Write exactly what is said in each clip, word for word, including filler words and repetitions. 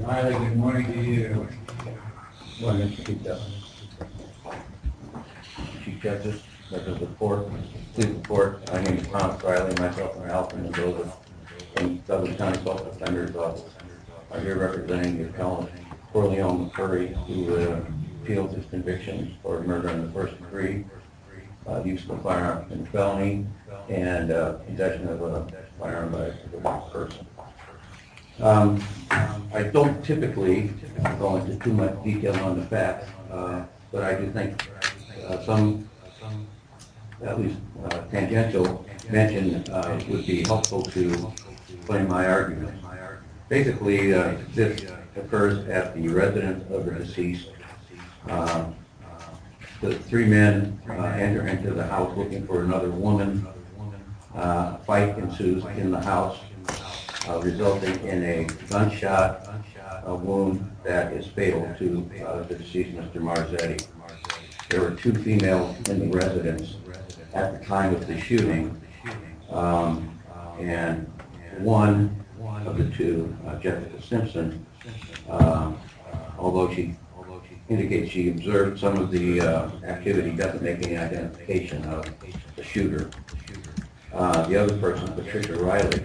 Riley, good morning to you. Morning, Chief Justice. Chief Justice, members of the court, please report. My name is Thomas Riley. Myself and Ralph Mendoza from Douglas County Public Defender's Office. I'm here representing the appellant Corleone McCurry, who uh, appeals his conviction for murder in the first degree, uh, use of a firearm in felony, and uh, possession of a firearm by a civil person. Um, I don't typically go into too much detail on the facts, uh, but I do think uh, some, at least uh, tangential mention uh, would be helpful to explain my argument. Basically, uh, this occurs at the residence of the deceased. Uh, the three men uh, enter into the house looking for another woman. Uh, a fight ensues in the house, uh, resulting in a gunshot uh, wound that is fatal to uh, the deceased, Mister Marzetti. There were two females in the residence at the time of the shooting, um, and one of the two, uh, Jessica Simpson, uh, although she indicates she observed some of the uh, activity, doesn't make any identification of the shooter. Uh, the other person, Patricia Riley,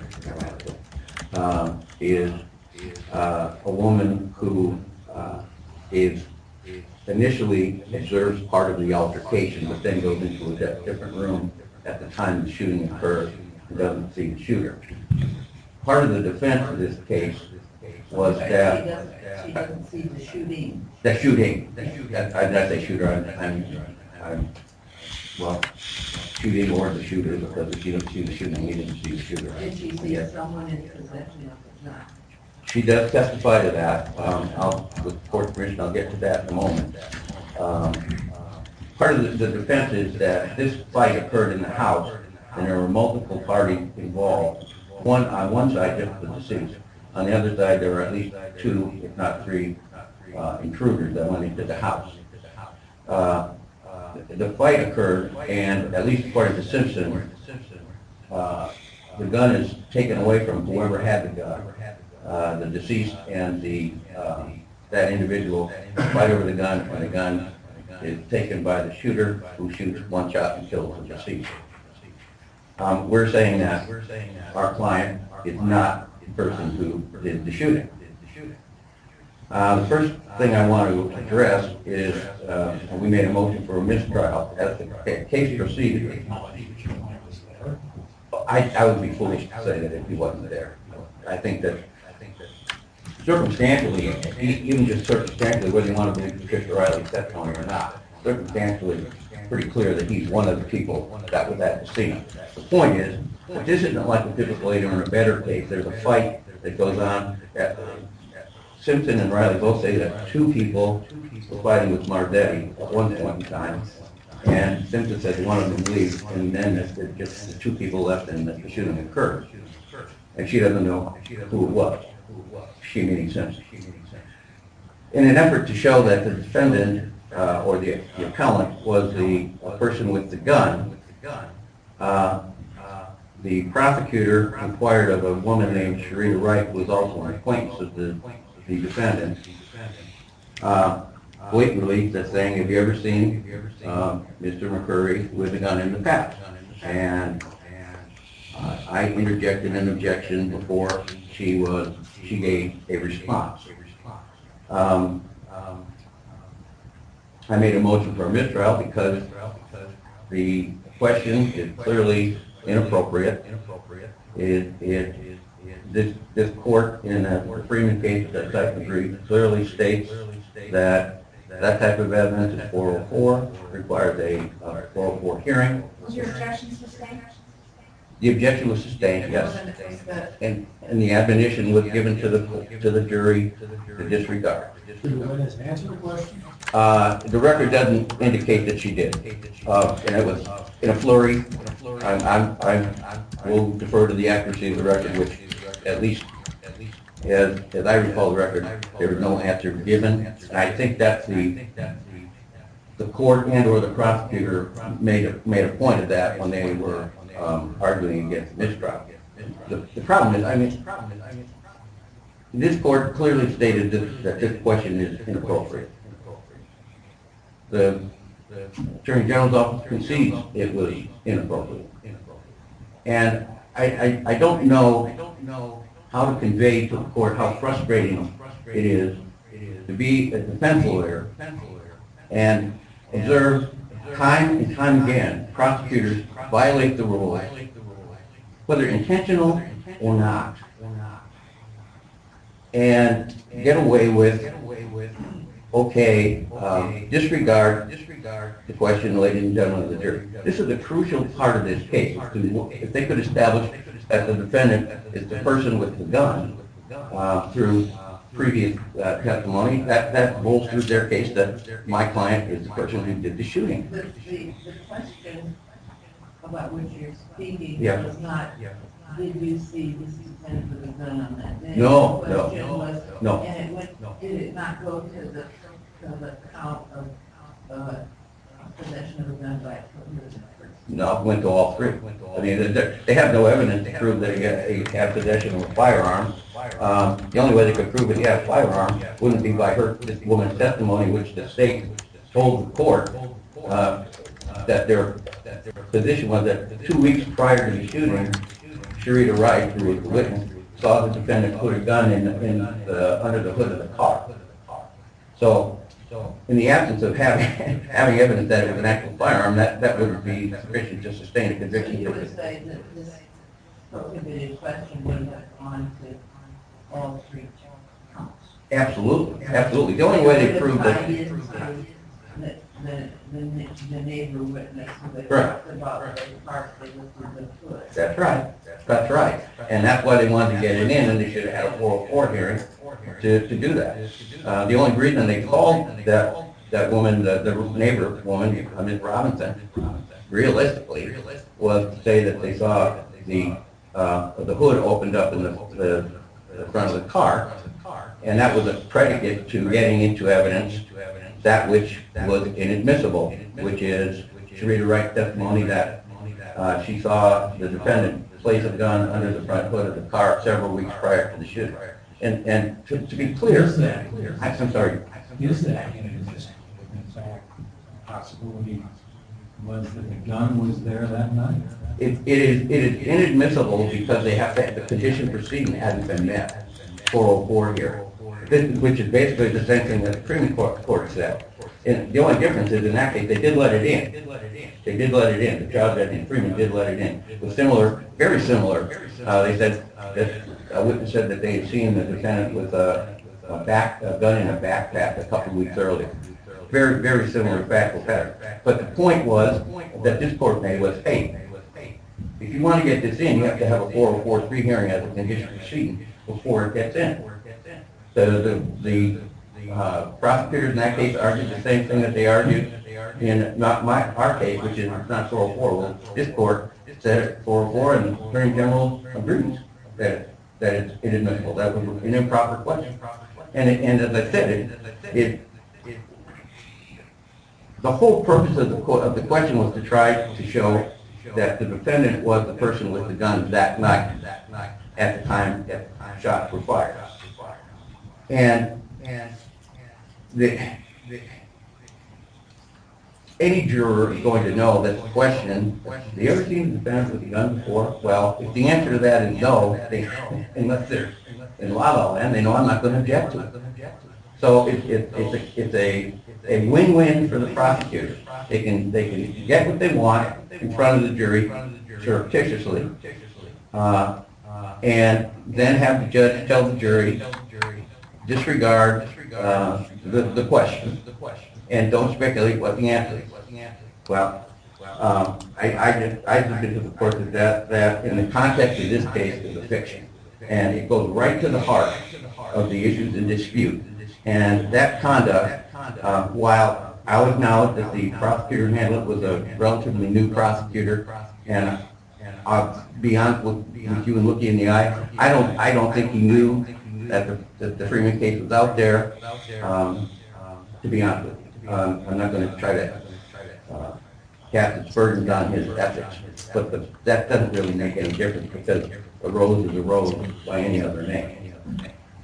uh, is uh, a woman who uh, is initially observes part of the altercation, but then goes into a different room at the time the shooting occurs and doesn't see the shooter. Part of the defense of this case was that she doesn't, she doesn't see the shooting. The shooting. That, I, that's a shooter. I'm, I'm, I'm, well, shooting or the shooter, because if she didn't see the shooting, he didn't see the shooter. Did she see yeah. someone in possession of the gun? She does testify to that. Um, I'll, with court permission, I'll get to that in a moment. Um, part of the, the defense is that this fight occurred in the house, and there were multiple parties involved. One on one side, just the deceased. On the other side, there were at least two, if not three, uh, intruders that went into the house. Uh, the fight occurred, and at least according to Simpson, uh, the gun is taken away from whoever had the gun. Uh, the deceased and the uh, that individual fight over the gun, and the gun is taken by the shooter, who shoots one shot and kills the deceased. Um, we're saying that our client is not the person who did the shooting. Uh, the first thing I want to address is, uh, we made a motion for a mistrial as the case proceeded. I, I would be foolish to say that if he wasn't there. I think that circumstantially, even just circumstantially, whether you want to believe Patricia Riley's testimony or not, circumstantially, it's pretty clear that he's one of the people that was at the scene. The point is, this isn't like a typical aider and abettor case. There's a fight that goes on. At, Simpson and Riley both say that two people were fighting with Marzetti at one point in time, and Simpson said he wanted them to leave, and then the, just the two people left and the shooting occurred. And she doesn't know who it was. She meaning Simpson. In an effort to show that the defendant uh, or the, the appellant was the person with the gun, uh, the prosecutor inquired of a woman named Sharita Wright, who was also an acquaintance of the, the defendant, uh, blatantly that's saying, have you ever seen uh, Mister McCurry with a gun in the past? And uh, I interjected an objection before she was she gave a response. Um, I made a motion for a mistrial because the question is clearly inappropriate. It, it, this, this court in the Freeman case that cited brief clearly states that that type of evidence is four oh four, requires a uh, four oh four hearing. Was your objection sustained? The objection was sustained, yes, and and the admonition was given to the to the jury to disregard. Did the witness answer the question? Uh, the record doesn't indicate that she did, uh, and it was in a flurry. I'm, I'm, I'm, I will defer to the accuracy of the record, which at least, as, as I recall the record, there was no answer given. And I think that's the the court and or the prosecutor made a, made a point of that when they were um, arguing against mistrial. The, the problem is, I mean, this court clearly stated that, that this question is inappropriate. The Attorney General's office concedes it was inappropriate. And I, I, I don't know how to convey to the court how frustrating it is to be a defense lawyer and observe time and time again prosecutors violate the rules, whether intentional or not, and get away with, okay, um, disregard the question, ladies and gentlemen of the jury. This is a crucial part of this case. If they could establish that the defendant is the person with the gun uh, through previous uh, testimony, that, that bolsters their case that my client is the person who did the shooting. The, the, the question about which you're speaking Yeah. was not, did you see the lieutenant with a gun on that day? No, The no, question was, no. And it went, did it not go to the, to the count of, uh, possession of a gun by a person? No, it went to all three. I mean, they they have no evidence to prove that he had, he had possession of a firearm. Um, the only way they could prove that he had a firearm wouldn't be by her, this woman's testimony, which the state told the court uh, that their position was that two weeks prior to the shooting, Sharita Wright, who was the witness, saw the defendant put a gun in, in the, under the hood of the car. So, in the absence of having having evidence that it was an actual firearm, that, that wouldn't be sufficient to sustain a So conviction. you would say that this prohibited question would have gone to all three counts? Absolutely, absolutely. The only way they proved that. Tied into The, the, the, the neighbor witness who had Right. talked about the part that was in the foot. That's right. That's right. And that's why they wanted to get it in, and they should have had a four oh four hearing to, to do that. Uh, the only reason they called that, that woman, the, the neighbor woman, uh, Miz Robinson, realistically, was to say that they saw the, uh, the hood opened up in the, the, the front of the car, and that was a predicate to getting into evidence that which was inadmissible, which is Sharita Wright's testimony that uh, she saw the defendant place a gun under the front hood of the car several weeks prior to the shooting. And, and to, to be clear, Is that, I, I'm sorry, is that inadmissible? In fact, the possibility was that the gun was there that night? it, it is it is inadmissible because they have to, the condition proceeding hasn't been met, four oh four here, this, which is basically the same thing that the Supreme Court, court said. And the only difference is in that case, they did let it in. They did let it in. The trial judge in Freeman did let it in. It was similar, very similar. Uh, they said that a witness said that they had seen the defendant with a, a back a gun in a backpack a couple of weeks earlier. Very, very similar factual pattern. But the point was that this court made was, hey, if you want to get this in, you have to have a four oh four three hearing as a condition proceeding before it gets in. So the the uh, prosecutors in that case argued the same thing that they argued in not my our case, which is not four oh four. Well, this court said it four oh four, and the Attorney General agrees that that it's inadmissible. That was an improper question. And it, and as I said, it, it the whole purpose of the of the question was to try to show that the defendant was the person with the gun that night at the time that shots were fired. And the, any juror is going to know that the question, have you ever seen the defendant with a gun before? Well, if the answer to that is no, they, unless they're in La La Land, they know I'm not going to object to it. So it, it, it's a, it's a, a win-win for the prosecutor. They can, they can get what they want in front of the jury surreptitiously, uh, and then have the judge tell the jury, disregard uh, the, the question, and don't speculate what the answer is. Well, um, I, I just, I just get to the court that, that that in the context of this case is a fiction, and it goes right to the heart of the issues in dispute. And that conduct, uh, while I'll acknowledge that the prosecutor handled was a relatively new prosecutor, and I'll be honest with, with you and look you in the eye, I don't, I don't think he knew that the, that the Freeman case was out there, um, to be honest with you. Um, I'm not going to try to uh, cast its burdens on his ethics, but the, that doesn't really make any difference because a rose is a rose by any other name.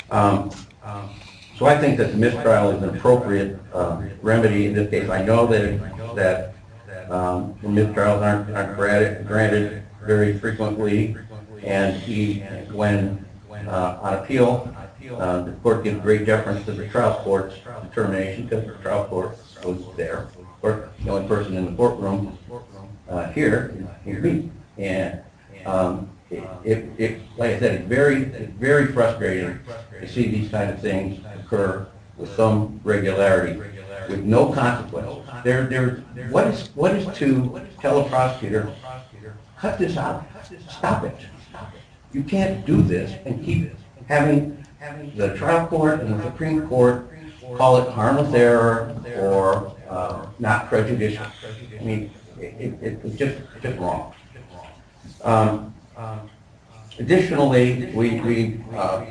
Um, so I think that the mistrial is an appropriate uh, remedy in this case. I know that that um, the mistrials aren't, aren't granted, granted very frequently, and he, when uh, on appeal, uh, the court gives great deference to the trial court's determination because the trial court was there. Of course, the only person in the courtroom uh, here is me, and um, it, it, it, like I said, it's very, it's very frustrating to see these kind of things occur with some regularity, with no consequence. There, there, what is, what is to tell a prosecutor, cut this out, stop it. You can't do this and keep having the trial court and the Supreme Court call it harmless error or uh, not prejudicial. I mean, it, it, it's just, just wrong. Um, additionally, we, we uh,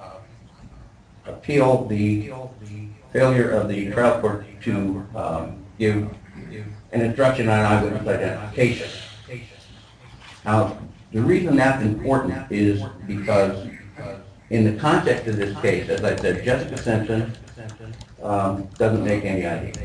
appeal the failure of the trial court to um, give an instruction on eyewitness identification. Now, the reason that's important is because in the context of this case, as I said, Jessica Simpson um, doesn't make any I D.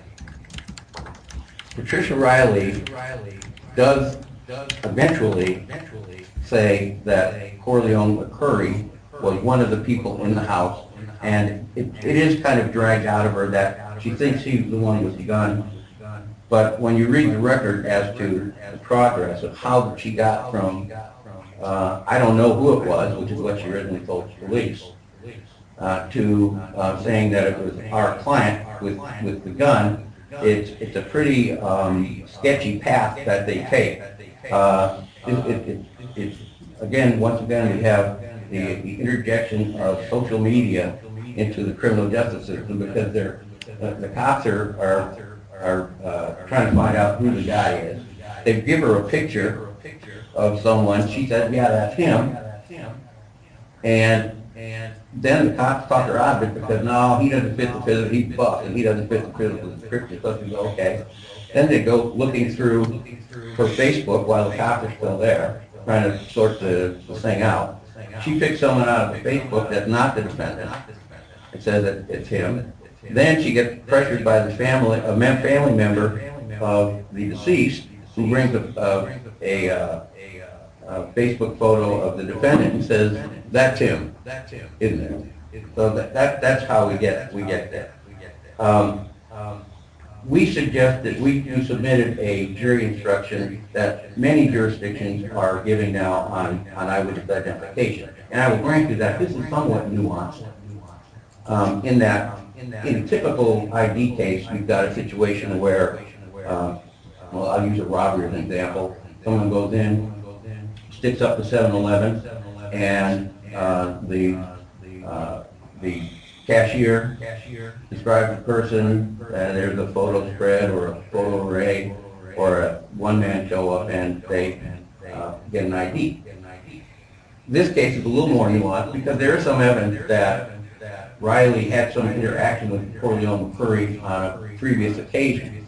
Patricia Riley does eventually say that Corleone McCurry was one of the people in the house, and it, it is kind of dragged out of her that she thinks he's the one with the gun. But when you read the record as to the progress of how she got from, uh, I don't know who it was, which is what she originally told the police, uh, to uh, saying that it was our client with, with the gun, it's, it's a pretty um, sketchy path that they take. Uh, it, it, it, it, again, once again, we have the, the interjection of social media into the criminal justice system because they're, the, the cops are, are are uh, trying to find out who the guy is. They give her a picture of someone. She says, yeah, that's him. And then the cops talk her out of it because, no, he doesn't fit the physical, he's buff, and he doesn't fit the physical description. So she goes, okay. Then they go looking through her Facebook while the cops are still there, trying to sort the, the thing out. She picks someone out of the Facebook that's not the defendant. It says that it's him. Then she gets pressured by the family, a mem family member of the deceased, who brings a, a, a, a, a Facebook photo of the defendant and says, "That's him, isn't it?" So that, that that's how we get we get there. Um, we suggest that we you submitted a jury instruction that many jurisdictions are giving now on on eyewitness identification, and I will grant you that this is somewhat nuanced. Um, in that. In a typical I D case, we've got a situation where, uh, well, I'll use a robbery as an example. Someone goes in, sticks up the seven eleven, and uh, the uh, the cashier describes the person, and there's a photo spread or a photo array, or a one-man show up, and they uh, get an I D. This case is a little more nuanced because there is some evidence that Riley had some interaction with Corleone McCurry on a previous occasion.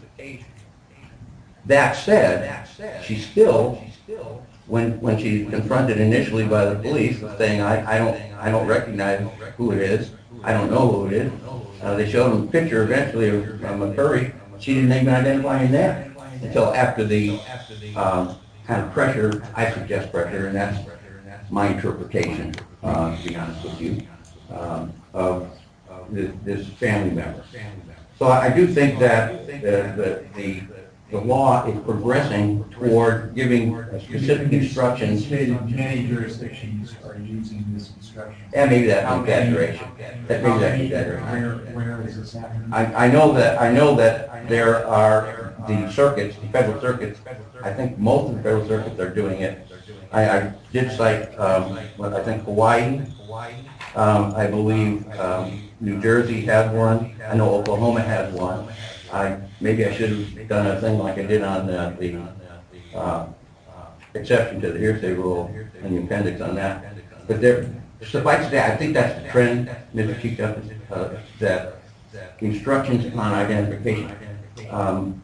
That said, she still, when when she's confronted initially by the police, saying, I, I don't I don't recognize who it is, I don't know who it is. Uh, they showed him a picture eventually of uh, McCurry. She didn't even identify him then until after the um, kind of pressure, I suggest pressure, and that's my interpretation, uh, to be honest with you. Um, of this, this family member. So I do think that the, the, the law is progressing toward giving specific instructions. Many jurisdictions are using this instruction. And maybe that's an exaggeration. That maybe that's an exaggeration. Where, where is this happening? I, I know that I know that there are the circuits, the federal circuits. I think most of the federal circuits are doing it. I, I did cite, um, what I think Hawaii. Um, I believe um, New Jersey has one. I know Oklahoma has one. I maybe I should have done a thing like I did on the, the uh, exception to the hearsay rule in the appendix on that. But there, suffice to say, I think that's the trend, Mister Chief Justice, uh, that instructions on identification um,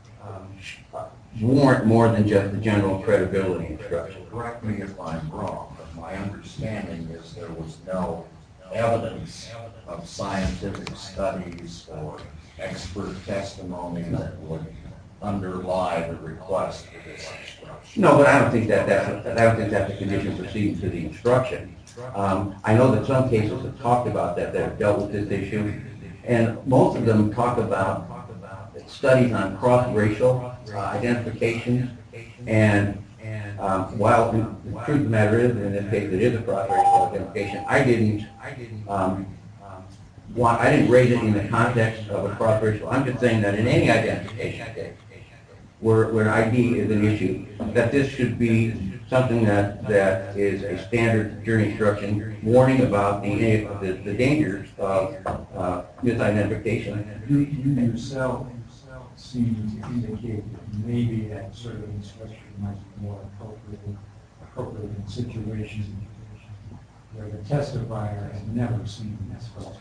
warrant more than just the general credibility instruction. Correct me if I'm wrong, but my understanding is there was no evidence of scientific studies or expert testimony that would underlie the request for this instruction. No, but I don't think that that's, a, I don't think that's a condition proceeding to the instruction. Um, I know that some cases have talked about that, that have dealt with this issue, and most of them talk about studies on cross-racial uh, identification, and um, while the truth of the matter is, in this case, it is a cross-racial identification, I didn't um, want, I didn't raise it in the context of a cross-racial. I'm just saying that in any identification case, where, where I D is an issue, that this should be something that, that is a standard jury instruction warning about the, the, the dangers of uh, misidentification. You, you yourself seem to indicate that maybe that sort of instruction might be more appropriate, appropriate in situations where the testifier has never seen this photo.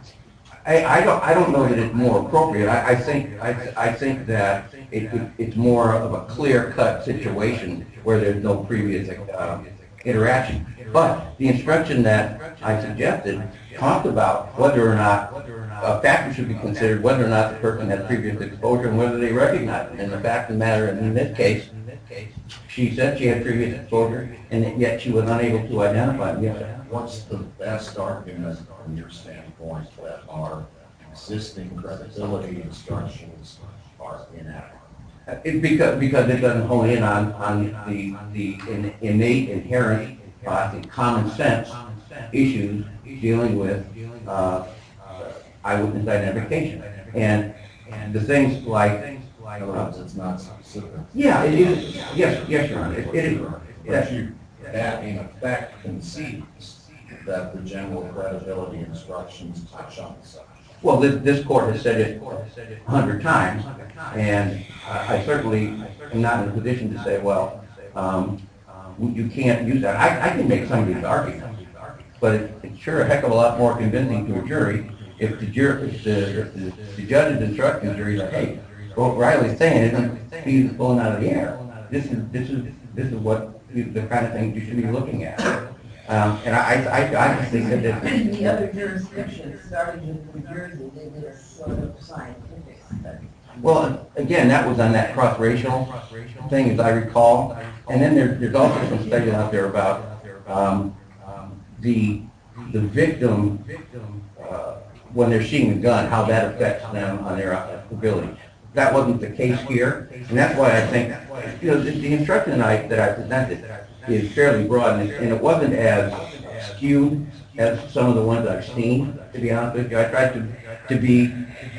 I, I don't I don't know that it's more appropriate. I, I think I, I think that it, it's more of a clear-cut situation where there's no previous uh, interaction. But the instruction that I suggested talked about whether or not a factor should be considered, whether or not the person had previous exposure, and whether they recognize it. And the fact of the matter, in this case, she said she had previous exposure, and yet she was unable to identify it. Yes, sir. What's the best argument from your standpoint that our existing credibility instructions are inadequate? It, because because it doesn't hone in on on the the in, innate, inherent, uh, and common sense issues dealing with uh, eyewitness identification, and and the things like. In other words, it's not specific. Yeah, it is. Yes, yes, Your Honor. It, it is. But you, that in effect concedes that the general credibility instructions touch on the subject. Well, this, this court has said it a hundred times, and I, I certainly am not in a position to say, well, um, you can't use that. I, I can make some of these arguments, but it, it's sure a heck of a lot more convincing to a jury if the, jury, if the, if the, the judge is instructing the jury that, hey, what Riley's saying isn't he's pulling out of the air. This is this is this is what you, the kind of thing you should be looking at. Um, and I I I just think that this, In the other jurisdictions, starting with New Jersey, they did a sort of scientific study. well, again, that was on that cross-racial thing, as I recall. And then there, there's also some studies out there about um, the the victim uh, when they're seeing the gun, how that affects them on their ability. That wasn't the case here, and that's why I think, you know, the, the instruction that I, that I presented is fairly broad, and it, and it wasn't as skewed as some of the ones I've seen, to be honest with you. I tried to, to be,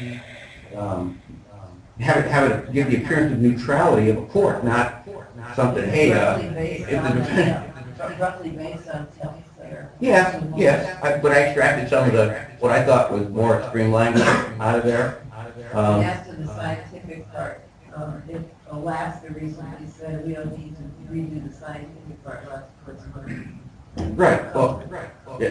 um, have it, have it give the appearance of neutrality of a court, not something, hey, uh, if the defendant, Roughly based on tests there. yes, yes, I, but I extracted some of the, what I thought was more extreme language out of there. Um, As to the scientific part, um, if Alaska recently said we don't need to redo the scientific part, let's put some money. Right, well, yeah,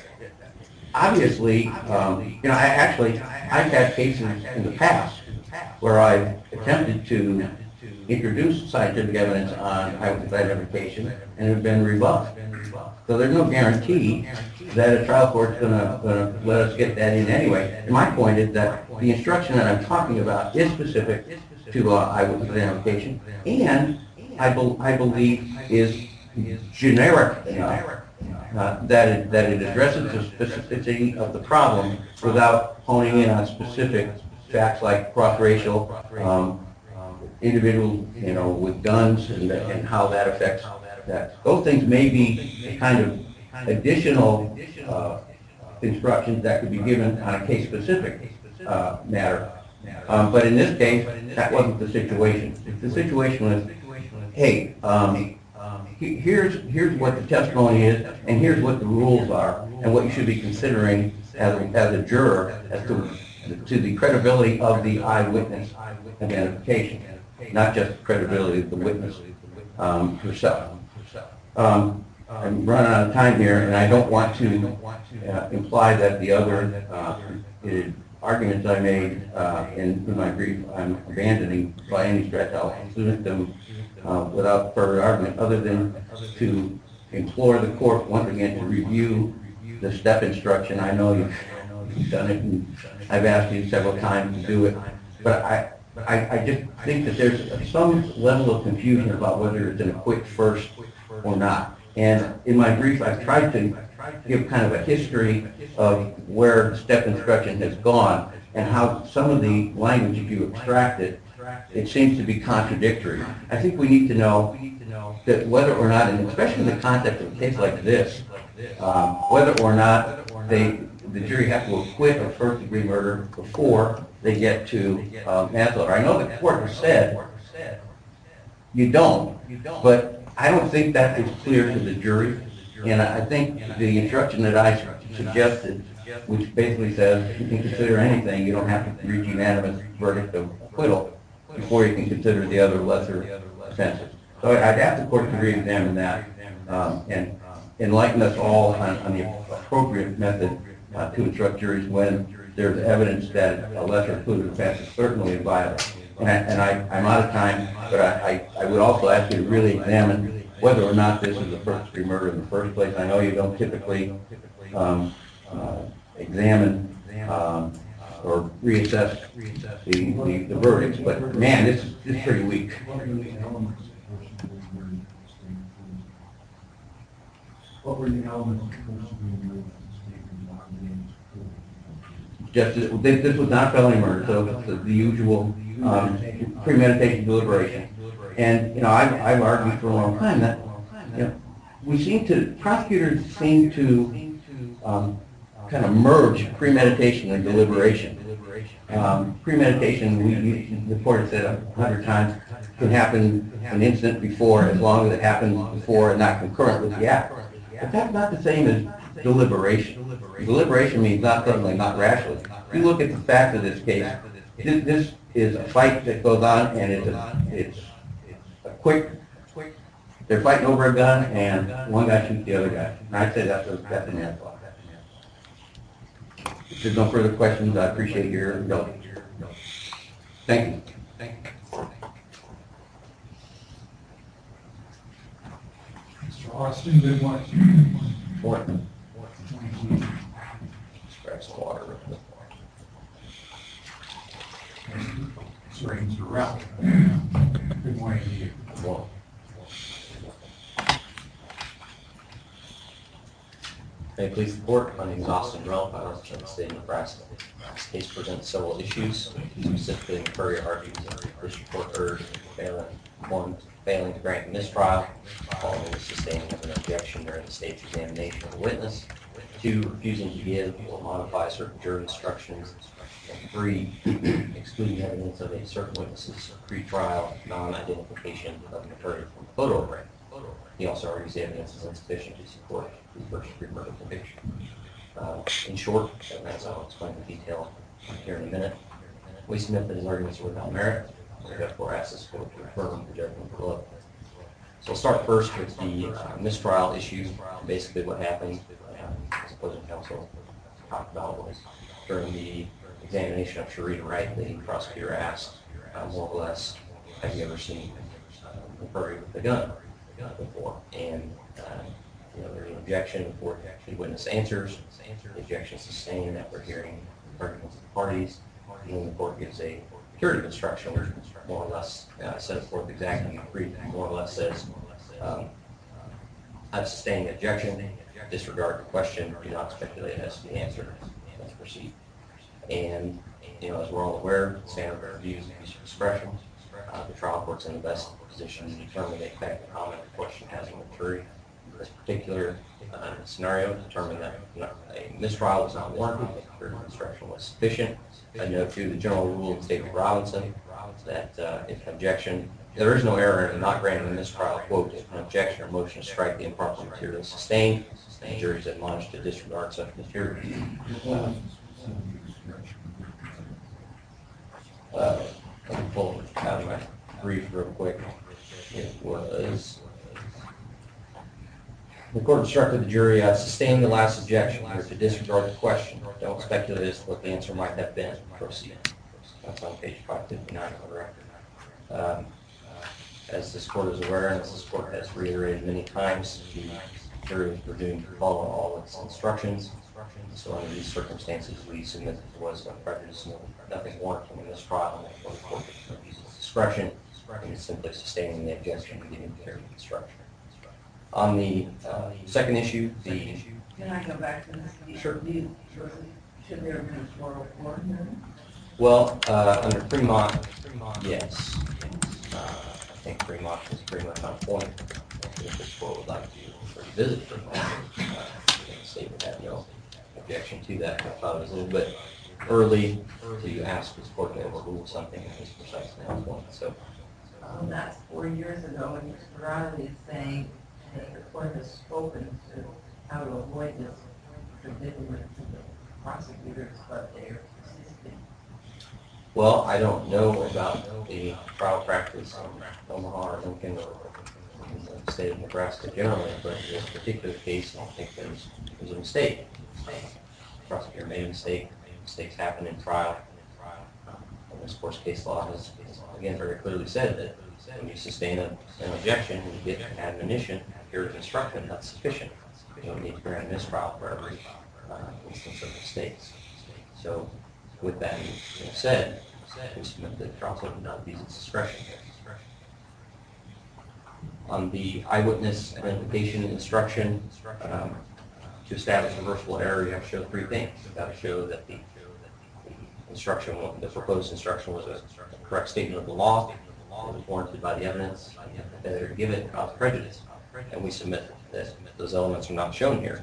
obviously, um, you know, I actually, I've had cases in the past where I've attempted to introduce scientific evidence on eyewitness identification and have been rebuffed. So there's no guarantee that a trial court's gonna, gonna let us get that in anyway. And my point is that the instruction that I'm talking about is specific to uh, eyewitness identification, and I, be, I believe is generic enough uh, that it, that it addresses the specificity of the problem without honing in on specific facts like cross-racial, um, individuals, you know, with guns, and, and how that affects that. Those things may be a kind of additional uh, instructions that could be given on a case-specific uh, matter. Um, but in this case, that wasn't the situation. The situation was, hey, um, he- here's here's what the testimony is, and here's what the rules are, and what you should be considering as a, as a juror as to to the credibility of the eyewitness identification, not just the credibility of the witness um, herself. Um, I'm running out of time here, and I don't want to uh, imply that the other uh, arguments I made uh, in, in my brief I'm abandoning by any stretch. I'll present them uh, without further argument, other than to implore the court once again to review the step instruction. I know you've, you've done it, and I've asked you several times to do it, but I, I, I just think that there's some level of confusion about whether it's in a quick first or not. And in my brief, I've tried to give kind of a history of where the step instruction has gone and how some of the language, if you extract it, it seems to be contradictory. I think we need to know that whether or not, and especially in the context of a case like this, um, whether or not they, the jury has to acquit of first-degree murder before they get to uh, manslaughter. I know the court has said you don't, but I don't think that is clear to the jury. And I think the instruction that I suggested, which basically says you can consider anything, you don't have to reach unanimous verdict of acquittal before you can consider the other lesser offenses. So I'd ask the court to re-examine that um, and enlighten us all on, on the appropriate method uh, to instruct juries when there's evidence that a lesser included offense is certainly violent. And, I, and I, I'm out of time, but I, I, I would also ask you to really examine whether or not this is a first-degree murder in the first place. I know you don't typically um, uh, examine um, or reassess the, the, the verdicts, but man, this is, this is pretty weak. What were the elements of first-degree murder? Just this, this was not felony murder, so it's the, the usual um, premeditation deliberation. And you know, I've, I've argued for a long time that you know, we seem to prosecutors seem to um, kind of merge premeditation and deliberation. Um, premeditation, we, we the court has said a hundred times, can happen an instant before, as long as it happens before and not concurrent with the act. But that's not the same as deliberation. Deliberation means not suddenly, not rashly. If you look at the facts of this case, this, this is a fight that goes on, and it's a, it's a quick, they're fighting over a gun, and one guy shoots the other guy. And I'd say that's a, that's a manslaughter. If there's no further questions, I appreciate your indulgence. Thank you. Mister Austin, good morning. Morning. Scratch the water real quick. Sorry, Mister Ralph. Good morning to you. Well, May it please the court, my name is Austin Ralph, I represent the state of Nebraska. This case presents several issues, specifically McCurry argues that the district court erred in failing, one, failing to grant a mistrial, following the sustaining of an objection during the state's examination of the witness, two, refusing to give or modify certain jury instructions, and three, excluding evidence of a certain witness's pre-trial non-identification of McCurry from the photo array. He also argues the evidence is insufficient to support the first-degree murder conviction. Uh, in short, and as I'll explain in detail here in a minute, we submit that his arguments are without merit, and therefore ask this court to affirm the judgment below. So we'll start first with the uh, mistrial issue. Basically what happened, um, as opposing counsel talked about, was during the examination of Sharita Wright, the prosecutor asked, uh, more or less, have you ever seen uh, McCurry with a gun before? And uh, you know, there's an objection before the witness answers. The objection is sustained after hearing arguments of the parties. And then the court gives a curative instruction, which more or less uh, sets forth exactly the brief, more or less says, um, I've sustained the objection, disregard the question, do not speculate as to the answer, let's proceed. And, you know, as we're all aware, the standard of review is abuse of discretion. Uh, the trial court's in the best position to determine the effect the comment the question has on the jury. In this particular uh, scenario, determined that you know, a mistrial was not warranted, the curative instruction was sufficient. I note too the general rule of State v. Robinson that uh, if an objection, there is no error in not granting a mistrial, quote, if an objection or motion to strike the improper material is sustained, and the jury is admonished to disregard such material. Uh, uh, let me pull out of my brief real quick. It was, the court instructed the jury, uh, sustain the last objection or to disregard the question. Don't speculate as to what the answer might have been. Proceed. That's on page five fifty-nine of the record. Um, as this court is aware, and as this court has reiterated many times, the jury were doing to follow all its instructions. So under these circumstances, we submit that there was no prejudice, no, nothing warranting in this trial, and therefore the court uses its discretion and is simply sustaining the objection and giving careful instruction. On the uh, second issue, the Can I go back to this? Sure. Do you- Should there have been a four oh four hearing? well, uh, under Fremont, yes. Uh, I think Fremont is pretty much on point. If this court would like to revisit Fremont, uh, the state would have no objection to that. I thought it was a little bit early to ask this court to overrule something that was precisely on point. So, Um, that's four years ago, and Mister Riley is saying that the court has spoken to how to avoid this predicament to the prosecutors, but they're persisting. well, I don't know about the trial practice in Omaha or Lincoln or in the state of Nebraska generally, but in this particular case, I think there's, there's a mistake. The prosecutor made a mistake. Mistakes happen in trial. And this court's case law has, again, very clearly said that when you sustain a, an objection and you get an admonition, period of instruction, that's sufficient. You don't need to grant a mistrial for every uh, instance of mistakes. So, with that being said, we submit that the trial court did not abuse its discretion. On the eyewitness identification instruction, um, to establish reversible error, you have to show three things. You've got to show that the instruction, the proposed instruction was a correct statement of the law, it was warranted by the evidence, and the failure to give it caused prejudice. And we submit that those elements are not shown here.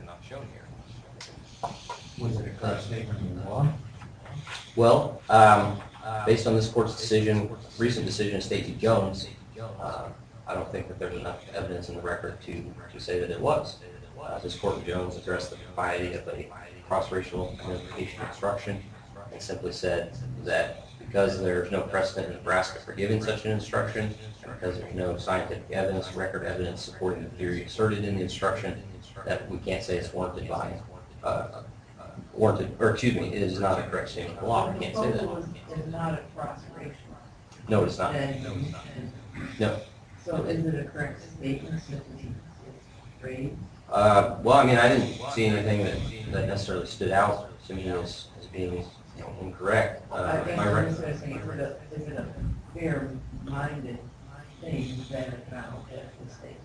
Was it a correct statement of the law? Well, um, based on this court's decision, recent decision of Stacey Jones, uh, I don't think that there's enough evidence in the record to, to say that it was. Uh, this court in Jones addressed the propriety of a cross-racial identification instruction and simply said that because there's no precedent in Nebraska for giving such an instruction, and because there's no scientific evidence, record evidence supporting the theory asserted in the instruction, that we can't say it's warranted by, uh, warranted, or excuse me, it is not a correct statement of the law. We can't say that. Proposal is not a cross-racial. No, it's not. Then- No. So is it a correct statement since it's raised? Uh, well, I mean, I didn't see anything that, that necessarily stood out to me as, as being, you know, incorrect. I Uh, think my I'm rec- just gonna say, is it a, is it a fair-minded thing that it found that the statement?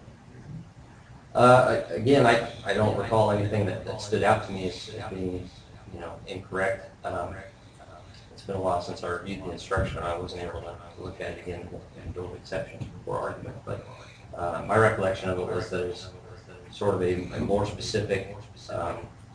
Uh, again, I, I don't recall anything that, that stood out to me as, as being, you know, incorrect. Um, it's been a while since I reviewed the instruction. I wasn't able to look at it again and build exceptions for argument. But uh, my recollection of it was that it was sort of a, a more specific um,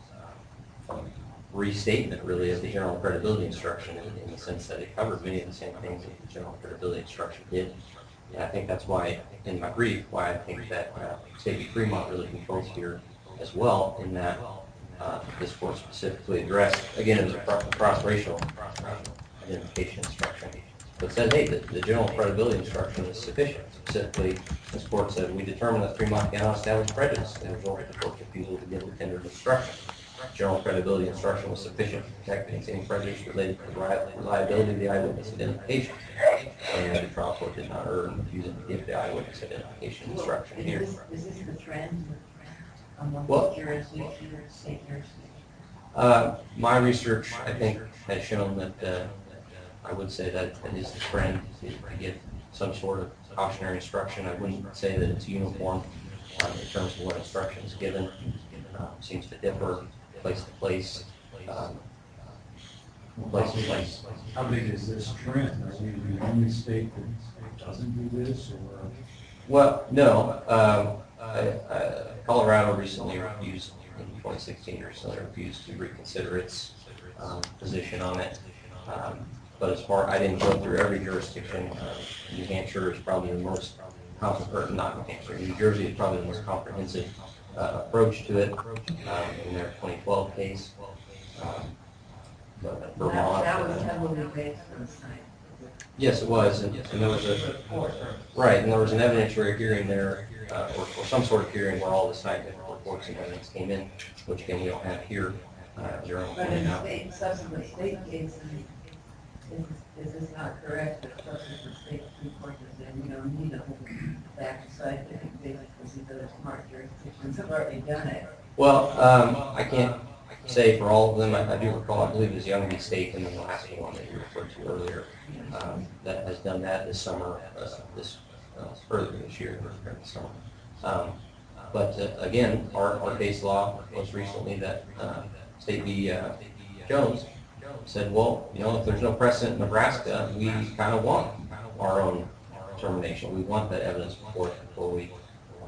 restatement, really, of the general credibility instruction in, in the sense that it covered many of the same things that the general credibility instruction did. And I think that's why, in my brief, why I think that uh, State v. Fremont really controls here as well, in that uh, this court specifically addressed, again, it was a pro- cross-racial uh, identification instruction, but said, hey, the, the general credibility instruction is sufficient. Specifically, this court said, we determined that Fremont cannot establish prejudice as a result of the court's refusal to give the tendered instruction. General credibility instruction was sufficient to protect against any prejudice related to the reliability of the eyewitness identification. And the trial court did not err in refusing to give the eyewitness identification instruction Is here. this, is this the trend among Well- jurisdictions, state jurisdictions? Uh, my research, I think, has shown that uh, I would say that it is the trend to, to get some sort of cautionary instruction. I wouldn't say that it's uniform uh, in terms of what instruction is given. Uh, seems to differ place to place, um, place to place. How big is this trend? Are we the only state that doesn't do this, or? Well, no. Um, I, I, Colorado recently refused, in twenty sixteen or so, refused to reconsider its um, position on it. Um, but as far, I didn't go through every jurisdiction. Uh, New Hampshire is probably the most comprehensive, not New Hampshire, New Jersey is probably the most comprehensive uh, approach to it um, in their twenty twelve case. Um, but That, Vermont, that was uh, heavily based on science. yes, it was, and, and there was a right, and there was an evidentiary hearing there, uh, or, or some sort of hearing where all the scientific reports and evidence came in, which again we don't have here. Uh, Jerome But pointed in out. state, subsequent state cases, Is, is this not correct, that subsequent state Supreme Court has said we don't need a whole back scientific basis because these other smart jurisdictions have already done it? Well, um, I can't say for all of them. I, I do recall, I believe it was Youngby State and then the last one that you referred to earlier, um, that has done that this summer, uh, this, uh, earlier this year, or this summer. Um, but uh, again, our, our case law was recently that uh, State v. Uh, Jones said, well, you know, if there's no precedent in Nebraska, we kind of want our own determination. We want that evidence before, before we uh,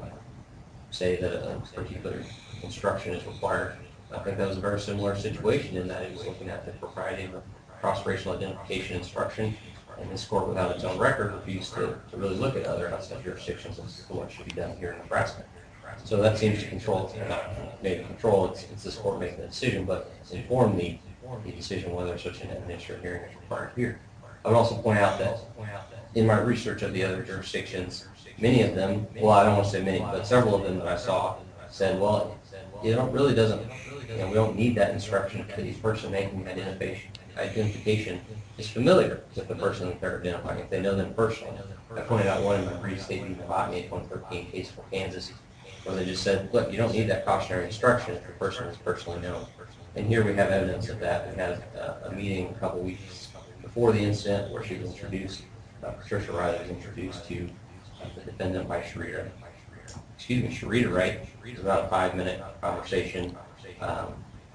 say that a particular instruction is required. I think that was a very similar situation in that it was looking at the propriety of cross-racial identification instruction, and this court, without its own record, refused to, to really look at other outside jurisdictions as to what should be done here in Nebraska. So that seems to control, not maybe control, it's, it's this court making the decision, but inform the, the decision whether such an evidentiary hearing is required here. I would also point out that in my research of the other jurisdictions, many of them, well, I don't want to say many, but several of them that I saw said, well, it don't, really doesn't, you know, we don't need that instruction because the person making identification, identification is familiar with the person that they're identifying, if they know them personally. I pointed out one in my brief State v. Novotny in twenty thirteen case for Kansas, where they just said, look, you don't need that cautionary instruction if the person is personally known. And here we have evidence of that. We had uh, a meeting a couple weeks before the incident where she was introduced, uh, Patricia Riley was introduced to uh, the defendant by Sharita. Excuse me, Sharita Wright. It was about a five-minute conversation, um,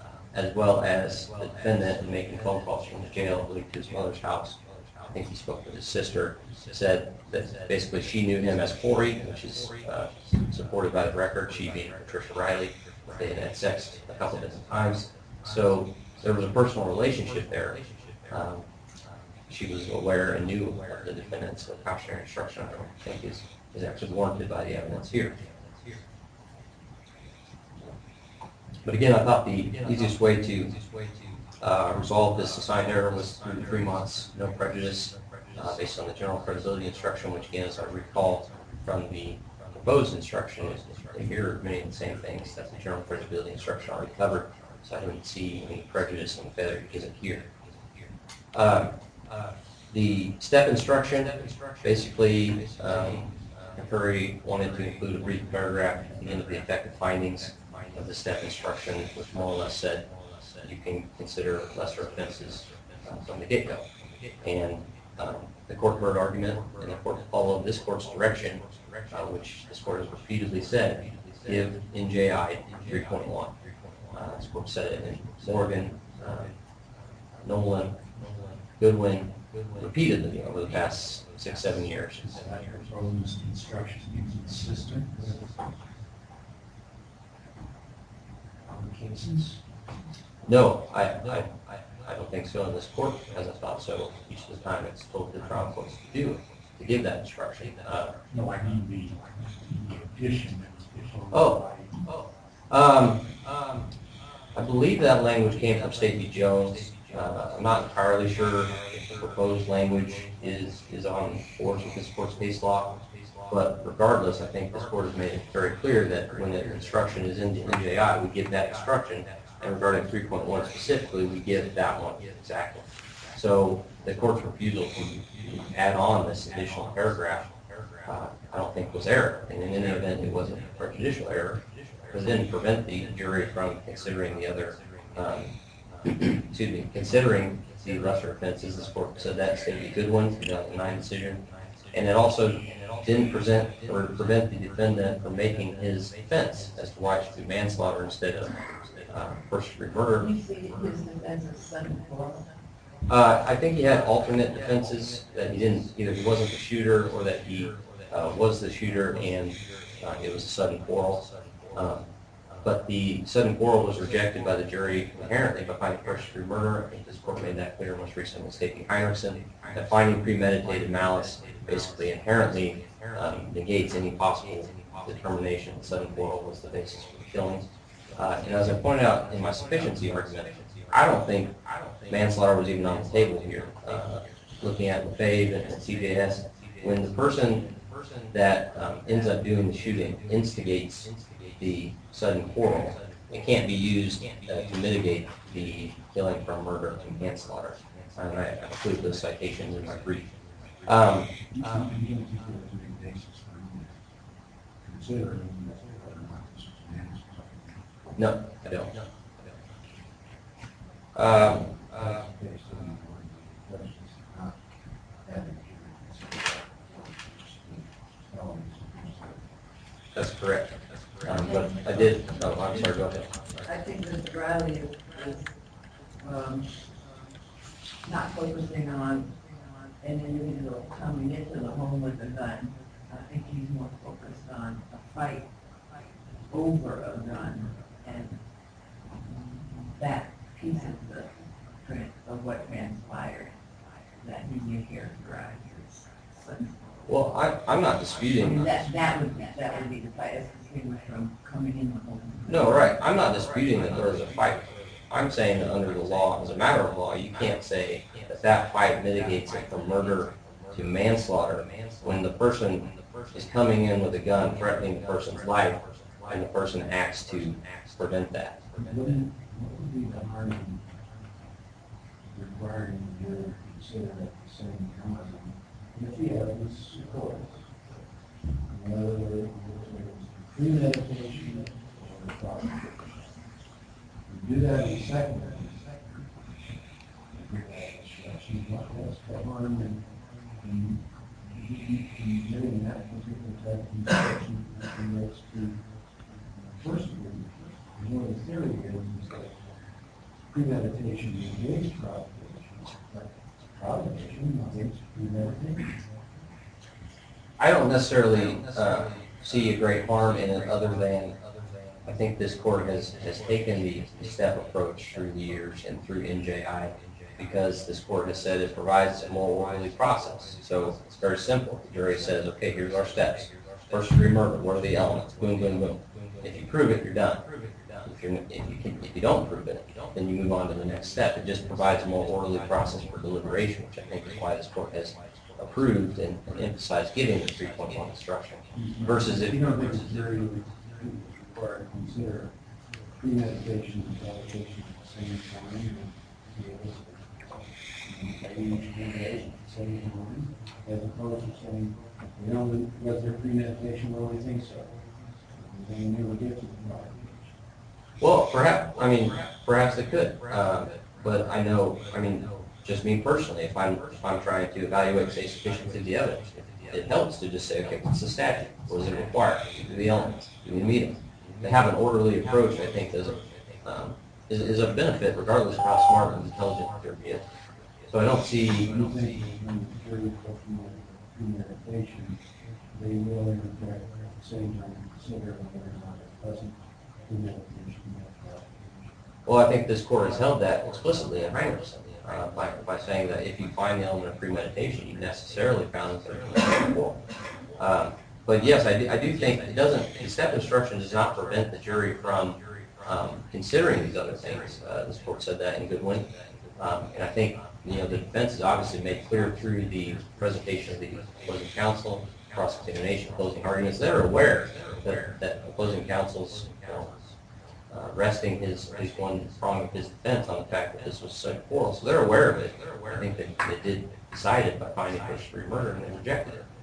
as well as the defendant making phone calls from the jail, I believe, to his mother's house. I think he spoke with his sister, said that basically she knew him as Corey, which is uh, supported by the record, she being Patricia Riley. They had had sex a couple dozen times. So there was a personal relationship there. Um, she was aware and knew of the defendant's cautionary instruction, I don't think is, is actually warranted by the evidence here. But again, I thought the easiest way to uh, resolve this assigned error was through the three months, no prejudice, uh, based on the general credibility instruction, which again, as I recall from the proposed instruction, is they mirror many of the same things that the general credibility instruction already covered. So I didn't see any prejudice in the failure to give it here. Um, the step instruction, basically, um, Curry wanted to include a brief paragraph at the end of the effective findings of the step instruction, which more or less said you can consider lesser offenses uh, from the get-go. And um, the court heard argument, and the court followed this court's direction, uh, which this court has repeatedly said, give N J I three point one. Uh, this court said it in Morgan, uh, Nolan, Goodwin, repeatedly over the past six, seven years. That proposed instruction is consistent with other cases? No, I, I, I don't think so, and this court hasn't thought so each of the time it's told the trial courts to do, to give that instruction. Uh, No, I mean the, the addition that was proposed Oh. by. Um, um, I believe that language came from State v. Jones. Uh, I'm not entirely sure if the proposed language is, is on course with this court's case law, but regardless, I think this court has made it very clear that when the instruction is in the N J I, we give that instruction, and regarding three point one specifically, we give that one exactly. So the court's refusal to add on this additional paragraph, uh, I don't think was error, and in any event, it wasn't a prejudicial error, because it didn't prevent the jury from considering the other, um, excuse me, considering the lesser offenses. This court said that State v. Goodwin, two thousand nine decision, and it also didn't present or prevent the defendant from making his defense as to why it should be manslaughter instead of uh, first-degree murder. You see his defense as sudden quarrel. Uh, I think he had alternate defenses, that he didn't, either he wasn't the shooter or that he uh, was the shooter and uh, it was a sudden quarrel. Um, but the sudden quarrel was rejected by the jury inherently by finding first-degree murder. I think this court made that clear most recently in State v. Heinrichsen, that finding premeditated malice basically inherently um, negates any possible determination that sudden quarrel was the basis for the killing. Uh, and as I pointed out in my sufficiency argument, I don't think manslaughter was even on the table here. Uh, looking at Lefebvre and C J S, when the person that um, ends up doing the shooting instigates the sudden quarrel, it can't be used uh, to mitigate the killing from murder to manslaughter. And I include those citations in my brief. Um, You don't think there would be a basis for you considering whether or not this was manslaughter? no, I don't. Um, uh, Based on the questions of not having to consider felonies. that's correct. Um, but I did, oh, I'm sorry, go ahead. I think Mister Riley is, is, um, not focusing on an individual coming into the home with a gun. I think he's more focused on a fight over a gun and that piece of the print of what transpired that he may characterize as. Well, I, I'm not I mean, disputing. that, that would, that would be the fight as distinguished from coming in the home. No, right. I'm not disputing that there was a fight. I'm saying that under the law, as a matter of law, you can't say that that fight mitigates it from murder to manslaughter when the person is coming in with a gun threatening the person's life and the person acts to prevent that. Wouldn't, what would be the harm in requiring the jury to consider at the same time if the evidence supports whether it was premeditation or provocation? You do that in second instruction, what has the harm in, in, in getting that particular type of instruction that relates to uh, first degree? You know, the theory is that premeditation negates provocation, but provocation negates premeditation. I don't necessarily uh, see a great harm in it other than I think this court has, has taken the step approach through the years and through N J I because this court has said it provides a more orderly process. So it's very simple. The jury says, okay, here's our steps. First degree murder, what are the elements? Boom, boom, boom. If you prove it, you're done. If, you're, if, you can, if you don't prove it, then you move on to the next step. It just provides a more orderly process for deliberation, which I think is why this court has approved and, and emphasized giving the three point one instruction. Versus if you don't think the jury would required to consider premeditation and provocation at the same time, and be able to maybe premeditation at the same time, as opposed to saying, you know, was there premeditation? Well, we think so. And then you never get to the provocation. Well, perhaps, I mean, perhaps they could. Uh, but I know, I mean, just me personally, if I'm, if I'm trying to evaluate, say, sufficiency of the evidence, it helps to just say, okay, what's the statute? What does it require? Do the elements? Do we meet them? To have an orderly approach, I think, is a, um, is, is a benefit, regardless of how smart and intelligent the jury is. So I don't see. You think when the jury is looking at premeditation, they will, in fact, at the same time consider whether or not it wasn't premeditation. Well, I think this court has held that explicitly in Rangerson uh, by, by saying that if you find the element of premeditation, you necessarily found that there's no um, But yes, I do, I do think it doesn't, the step instruction does not prevent the jury from um, considering these other things. Uh, this court said that in Goodwin. Um, and I think, you know, the defense has obviously made clear through the presentation of the opposing counsel, cross-examination, closing arguments. They're aware that, that opposing counsel's, you know, uh, resting his, his one prong of his defense on the fact that this was so quarrel. So they're aware of it. I think that they did decide it by finding first degree murder and they rejected it.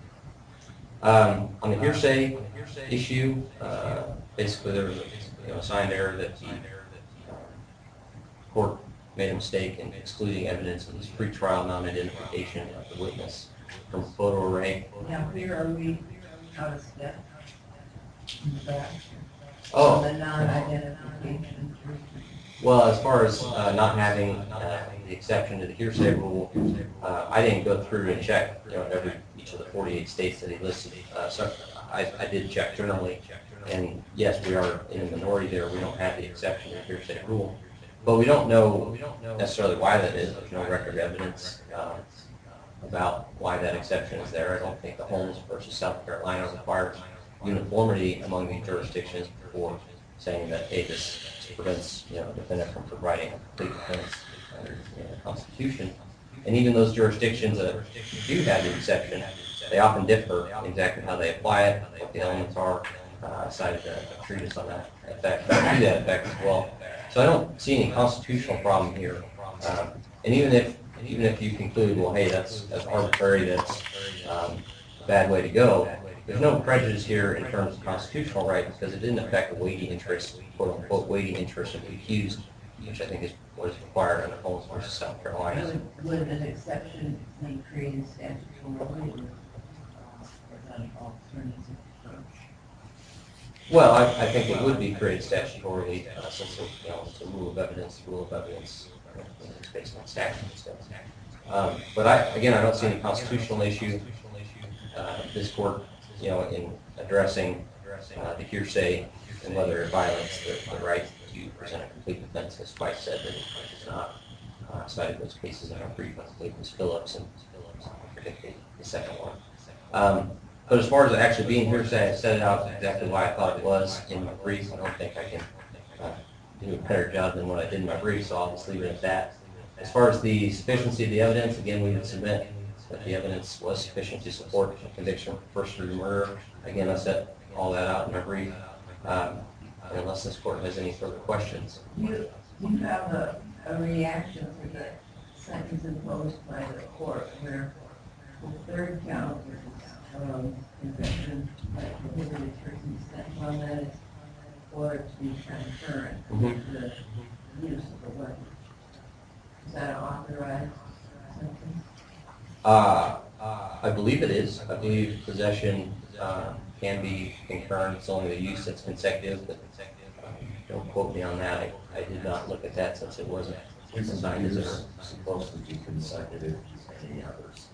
Um, on the hearsay issue, uh, basically there was a you know, signed error that the uh, court made a mistake in excluding evidence of this pre-trial non-identification of the witness from photo array. Now, where are we out of step? In the back? Oh. The non-identification. Well, as far as uh, not having uh, the exception to the hearsay rule, uh, I didn't go through and check you know, every each of the forty-eight states that he listed. Uh, so I, I did check generally, and yes, we are in a minority there. We don't have the exception to the hearsay rule, but we don't know necessarily why that is. There's no record evidence uh, about why that exception is there. I don't think the Holmes versus South Carolina requires uniformity among the jurisdictions before saying that, hey, this prevents you know, a defendant from providing a complete defense under you know, the Constitution. And even those jurisdictions that do have the exception, they often differ in exactly how they apply it, what the elements are, uh, cited a a treatise on that effect, to that effect as well. So I don't see any constitutional problem here. Um, and even if even if you conclude, well, hey, that's that's arbitrary, that's um, a bad way to go, there's no prejudice here in terms of constitutional right because it didn't affect the weighty interest, quote unquote, weighty interest of the accused, which I think is what is required under Holmes versus South Carolina. Would, would an exception be created statutorily or uh, an alternative approach? Well, I, I think it would be created statutorily uh, since it, you know, it's a rule of evidence, rule of evidence, you know, it's based on statute. So, um, but I, again, I don't see any constitutional issue. Uh, this court, you know, in addressing uh, the hearsay and whether it violates the, the right to present a complete defense, has twice said that it does not. Uh, cited those cases in our brief, I believe it was Phillips and Phillips, I forget the, the second one. Um, But as far as it actually being hearsay, I set it out exactly why I thought it was in my brief. I don't think I can uh, do a better job than what I did in my brief, so I'll just leave it at that. As far as the sufficiency of the evidence, again, we would submit that the evidence was sufficient to support a conviction for first degree murder. Again, I set all that out in my brief. Um, unless this court has any further questions. You, you have a, a reaction to the sentence imposed by the court where the third count is um, conviction by prohibited person sentence on that is for it to be concurrent with the use of the weapon. Is that an authorized sentence? Uh, I believe it is. I believe possession uh, can be concurrent. It's only the use that's consecutive, but uh, don't quote me on that. I, I did not look at that since it wasn't assigned as a... supposed to be consecutive to any others.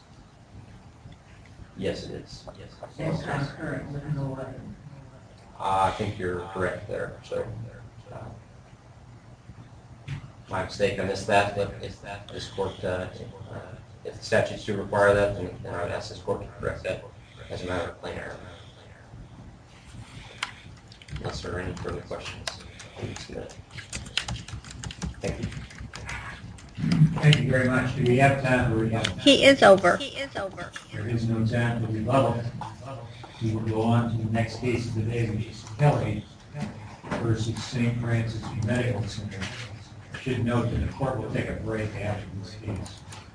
Yes, it is. Yes. It's concurrent with no weapon. Uh, I think you're correct there. So, uh, my mistake. I missed that. But if this court, uh, uh, if the statutes do require that, then, then I would ask this court to correct that as a matter of plain error. Unless there are any further questions, please submit it. Thank you. Thank you very much. Do we have time for rebuttal? He is over. He is over. There is no time for rebuttal. We will go on to the next case of the day, which is Kelly versus Saint Francis Medical Center. I should note that the court will take a break after this case.